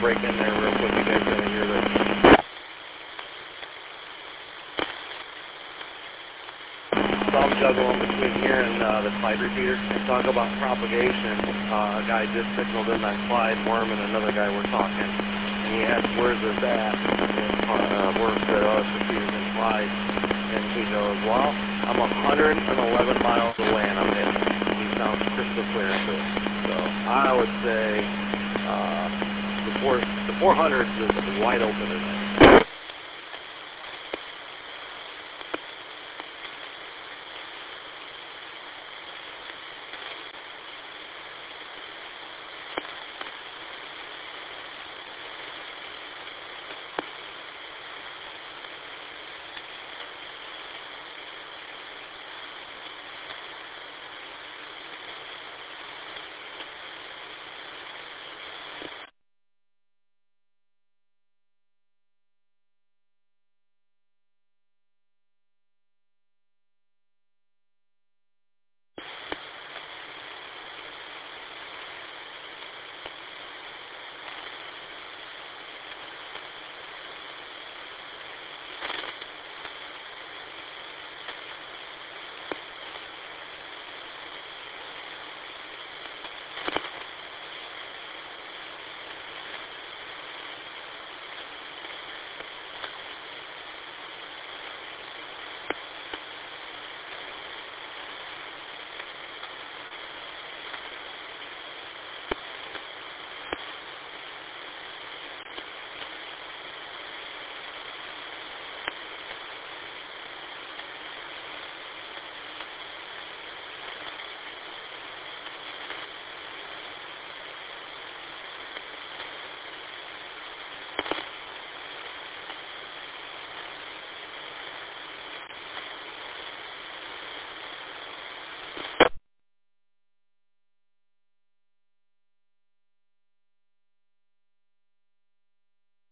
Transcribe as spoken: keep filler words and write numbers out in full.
break in there real quick. You guys gotta hear this. So I'm juggling between here and uh, the Clyde repeater. And talk about propagation. Uh, a guy just signaled in that Clyde, Worm, and another guy were talking. And he asked, where's this at? And uh, Worm said, oh, it's repeaters in Clyde. And he goes, well, I'm one hundred eleven miles away and I'm hitting. He sounds crystal clear to it. So I would say uh, the, four, the four hundreds is wide open today.